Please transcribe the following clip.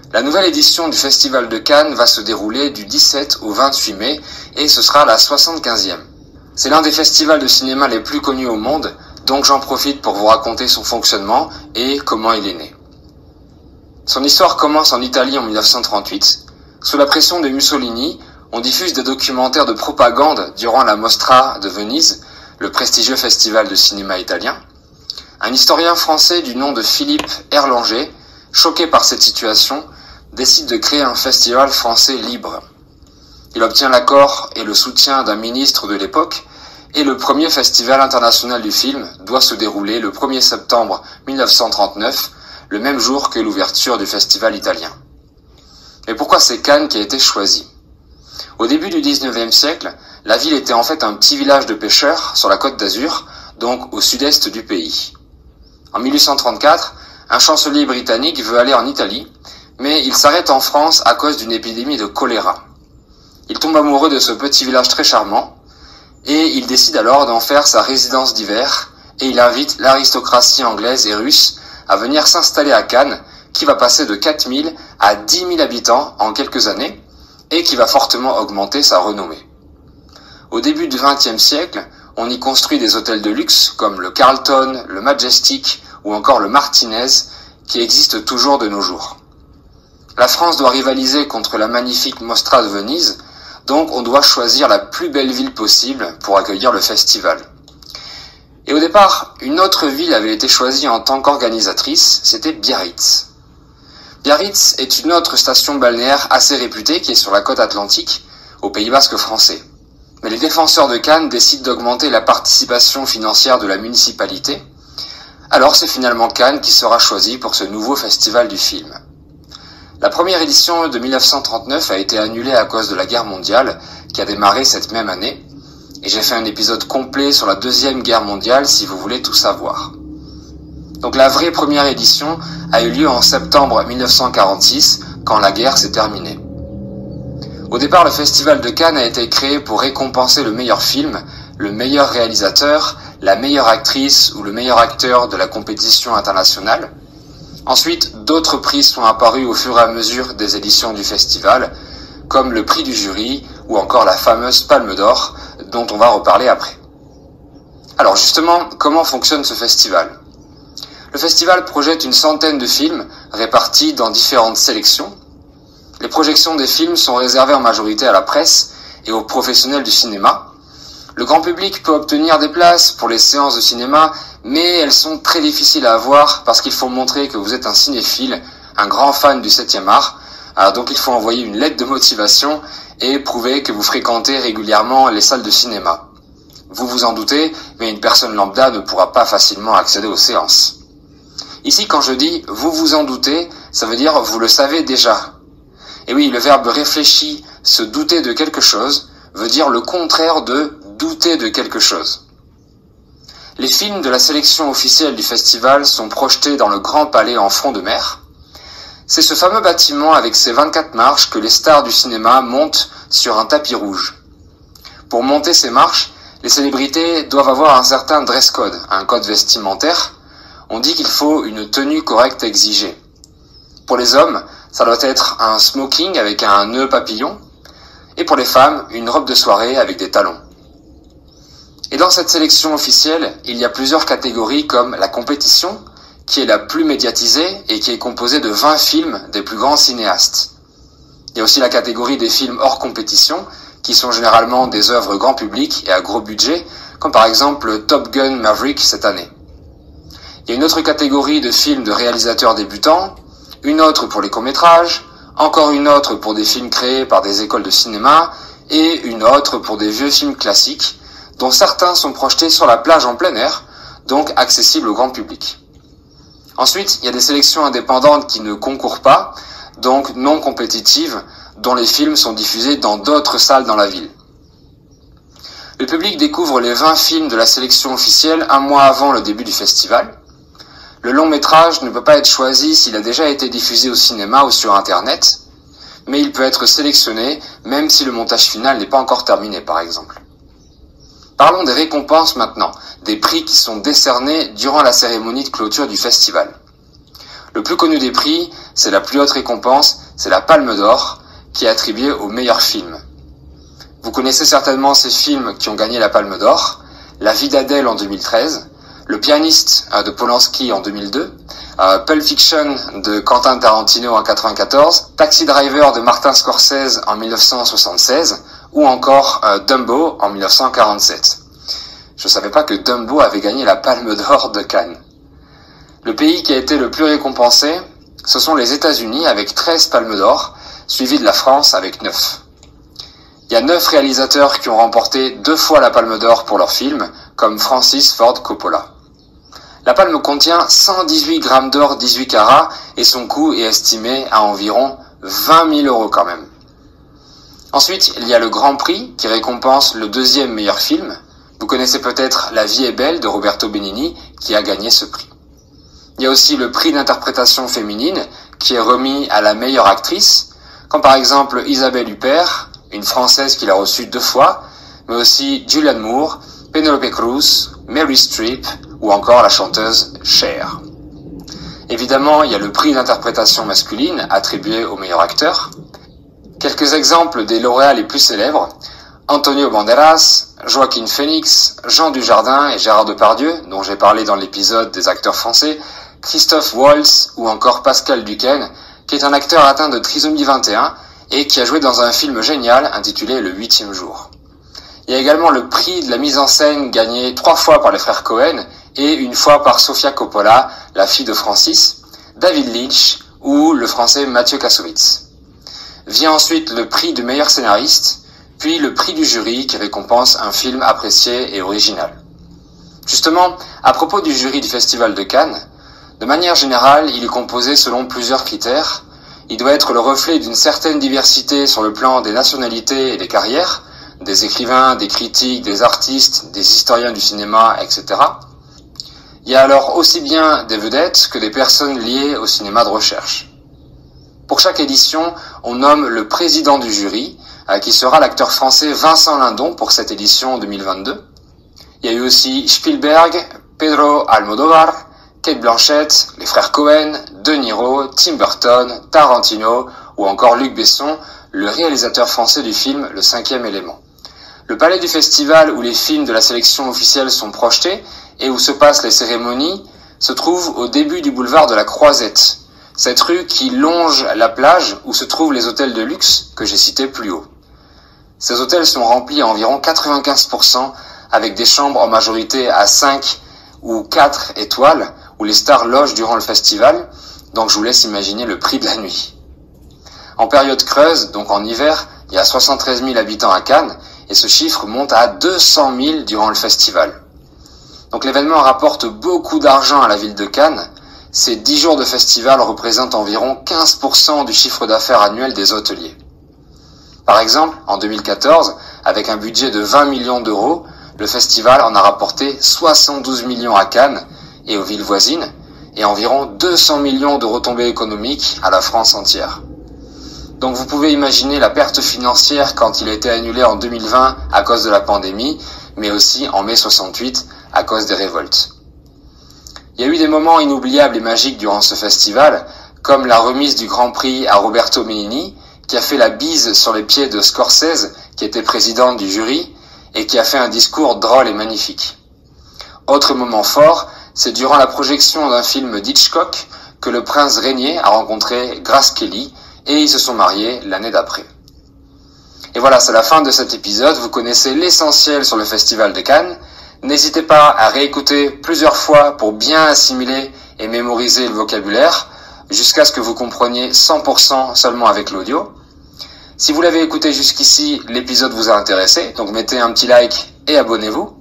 La nouvelle édition du Festival de Cannes va se dérouler du 17 au 28 mai et ce sera la 75e. C'est l'un des festivals de cinéma les plus connus au monde, donc j'en profite pour vous raconter son fonctionnement et comment il est né. Son histoire commence en Italie en 1938. Sous la pression de Mussolini, on diffuse des documentaires de propagande durant la Mostra de Venise, le prestigieux festival de cinéma italien. Un historien français du nom de Philippe Erlanger, choqué par cette situation, décide de créer un festival français libre. Il obtient l'accord et le soutien d'un ministre de l'époque, et le premier festival international du film doit se dérouler le 1er septembre 1939, le même jour que l'ouverture du festival italien. Mais pourquoi c'est Cannes qui a été choisi ? Au début du 19e siècle, la ville était en fait un petit village de pêcheurs sur la côte d'Azur, donc au sud-est du pays. En 1834, un chancelier britannique veut aller en Italie, mais il s'arrête en France à cause d'une épidémie de choléra. Il tombe amoureux de ce petit village très charmant, et il décide alors d'en faire sa résidence d'hiver, et il invite l'aristocratie anglaise et russe à venir s'installer à Cannes, qui va passer de 4 000 à 10 000 habitants en quelques années, et qui va fortement augmenter sa renommée. Au début du XXe siècle, on y construit des hôtels de luxe comme le Carlton, le Majestic ou encore le Martinez, qui existent toujours de nos jours. La France doit rivaliser contre la magnifique Mostra de Venise, donc on doit choisir la plus belle ville possible pour accueillir le festival. Et au départ, une autre ville avait été choisie en tant qu'organisatrice, c'était Biarritz. Biarritz est une autre station balnéaire assez réputée qui est sur la côte atlantique, au Pays Basque français. Mais les défenseurs de Cannes décident d'augmenter la participation financière de la municipalité. Alors c'est finalement Cannes qui sera choisi pour ce nouveau festival du film. La première édition de 1939 a été annulée à cause de la guerre mondiale qui a démarré cette même année. Et j'ai fait un épisode complet sur la Deuxième Guerre mondiale si vous voulez tout savoir. Donc la vraie première édition a eu lieu en septembre 1946 quand la guerre s'est terminée. Au départ, le Festival de Cannes a été créé pour récompenser le meilleur film, le meilleur réalisateur, la meilleure actrice ou le meilleur acteur de la compétition internationale. Ensuite, d'autres prix sont apparus au fur et à mesure des éditions du festival, comme le prix du jury ou encore la fameuse Palme d'Or, dont on va reparler après. Alors justement, comment fonctionne ce festival ? Le festival projette une centaine de films répartis dans différentes sélections. Les projections des films sont réservées en majorité à la presse et aux professionnels du cinéma. Le grand public peut obtenir des places pour les séances de cinéma, mais elles sont très difficiles à avoir parce qu'il faut montrer que vous êtes un cinéphile, un grand fan du 7e art. Alors donc il faut envoyer une lettre de motivation et prouver que vous fréquentez régulièrement les salles de cinéma. Vous vous en doutez, mais une personne lambda ne pourra pas facilement accéder aux séances. Ici, quand je dis « vous vous en doutez », ça veut dire « vous le savez déjà ». Et oui, le verbe réfléchi, se douter de quelque chose, veut dire le contraire de douter de quelque chose. Les films de la sélection officielle du festival sont projetés dans le Grand Palais en front de mer. C'est ce fameux bâtiment avec ses 24 marches que les stars du cinéma montent sur un tapis rouge. Pour monter ces marches, les célébrités doivent avoir un certain dress code, un code vestimentaire. On dit qu'il faut une tenue correcte exigée. Pour les hommes, ça doit être un smoking avec un nœud papillon, et pour les femmes, une robe de soirée avec des talons. Et dans cette sélection officielle, il y a plusieurs catégories comme la compétition, qui est la plus médiatisée et qui est composée de 20 films des plus grands cinéastes. Il y a aussi la catégorie des films hors compétition, qui sont généralement des œuvres grand public et à gros budget, comme par exemple Top Gun Maverick cette année. Il y a une autre catégorie de films de réalisateurs débutants, une autre pour les courts-métrages, encore une autre pour des films créés par des écoles de cinéma, et une autre pour des vieux films classiques, dont certains sont projetés sur la plage en plein air, donc accessibles au grand public. Ensuite, il y a des sélections indépendantes qui ne concourent pas, donc non compétitives, dont les films sont diffusés dans d'autres salles dans la ville. Le public découvre les 20 films de la sélection officielle un mois avant le début du festival. Le long métrage ne peut pas être choisi s'il a déjà été diffusé au cinéma ou sur Internet, mais il peut être sélectionné même si le montage final n'est pas encore terminé par exemple. Parlons des récompenses maintenant, des prix qui sont décernés durant la cérémonie de clôture du festival. Le plus connu des prix, c'est la plus haute récompense, c'est la Palme d'Or, qui est attribuée au meilleur film. Vous connaissez certainement ces films qui ont gagné la Palme d'Or: La vie d'Adèle en 2013, Le pianiste de Polanski en 2002, Pulp Fiction de Quentin Tarantino en 1994, Taxi Driver de Martin Scorsese en 1976, ou encore Dumbo en 1947. Je ne savais pas que Dumbo avait gagné la Palme d'Or de Cannes. Le pays qui a été le plus récompensé, ce sont les États-Unis avec 13 palmes d'or, suivi de la France avec 9. Il y a 9 réalisateurs qui ont remporté 2 fois la Palme d'Or pour leurs films, comme Francis Ford Coppola. La palme contient 118 grammes d'or 18 carats et son coût est estimé à environ 20 000 euros quand même. Ensuite, il y a le Grand Prix qui récompense le deuxième meilleur film. Vous connaissez peut-être La vie est belle de Roberto Benigni qui a gagné ce prix. Il y a aussi le prix d'interprétation féminine qui est remis à la meilleure actrice, comme par exemple Isabelle Huppert, une Française qui l'a reçu 2 fois, mais aussi Julianne Moore, Penélope Cruz, Mary Streep ou encore la chanteuse Cher. Évidemment, il y a le prix d'interprétation masculine attribué au meilleur acteur. Quelques exemples des lauréats les plus célèbres: Antonio Banderas, Joaquin Phoenix, Jean Dujardin et Gérard Depardieu, dont j'ai parlé dans l'épisode des acteurs français, Christophe Waltz ou encore Pascal Duquesne, qui est un acteur atteint de trisomie 21 et qui a joué dans un film génial intitulé Le 8e jour. Il y a également le prix de la mise en scène gagné 3 fois par les frères Cohen et 1 fois par Sofia Coppola, la fille de Francis, David Lynch ou le français Mathieu Kassovitz. Vient ensuite le prix du meilleur scénariste, puis le prix du jury qui récompense un film apprécié et original. Justement, à propos du jury du Festival de Cannes, de manière générale, il est composé selon plusieurs critères. Il doit être le reflet d'une certaine diversité sur le plan des nationalités et des carrières, des écrivains, des critiques, des artistes, des historiens du cinéma, etc. Il y a alors aussi bien des vedettes que des personnes liées au cinéma de recherche. Pour chaque édition, on nomme le président du jury, qui sera l'acteur français Vincent Lindon pour cette édition 2022. Il y a eu aussi Spielberg, Pedro Almodóvar, Cate Blanchett, les frères Cohen, De Niro, Tim Burton, Tarantino ou encore Luc Besson, le réalisateur français du film Le 5e élément. Le palais du festival où les films de la sélection officielle sont projetés et où se passent les cérémonies se trouve au début du boulevard de la Croisette, cette rue qui longe la plage où se trouvent les hôtels de luxe que j'ai cités plus haut. Ces hôtels sont remplis à environ 95% avec des chambres en majorité à 5 ou 4 étoiles où les stars logent durant le festival, donc je vous laisse imaginer le prix de la nuit. En période creuse, donc en hiver, il y a 73 000 habitants à Cannes et ce chiffre monte à 200 000 durant le festival. Donc l'événement rapporte beaucoup d'argent à la ville de Cannes. Ces 10 jours de festival représentent environ 15% du chiffre d'affaires annuel des hôteliers. Par exemple, en 2014, avec un budget de 20 millions d'euros, le festival en a rapporté 72 millions à Cannes et aux villes voisines, et environ 200 millions de retombées économiques à la France entière. Donc vous pouvez imaginer la perte financière quand il a été annulé en 2020 à cause de la pandémie, mais aussi en mai 68 à cause des révoltes. Il y a eu des moments inoubliables et magiques durant ce festival, comme la remise du Grand Prix à Roberto Benigni, qui a fait la bise sur les pieds de Scorsese, qui était président du jury, et qui a fait un discours drôle et magnifique. Autre moment fort, c'est durant la projection d'un film d'Hitchcock que le prince régnier a rencontré Grace Kelly, et ils se sont mariés l'année d'après. Et voilà, c'est la fin de cet épisode. Vous connaissez l'essentiel sur le Festival de Cannes. N'hésitez pas à réécouter plusieurs fois pour bien assimiler et mémoriser le vocabulaire, jusqu'à ce que vous compreniez 100% seulement avec l'audio. Si vous l'avez écouté jusqu'ici, l'épisode vous a intéressé, donc mettez un petit like et abonnez-vous.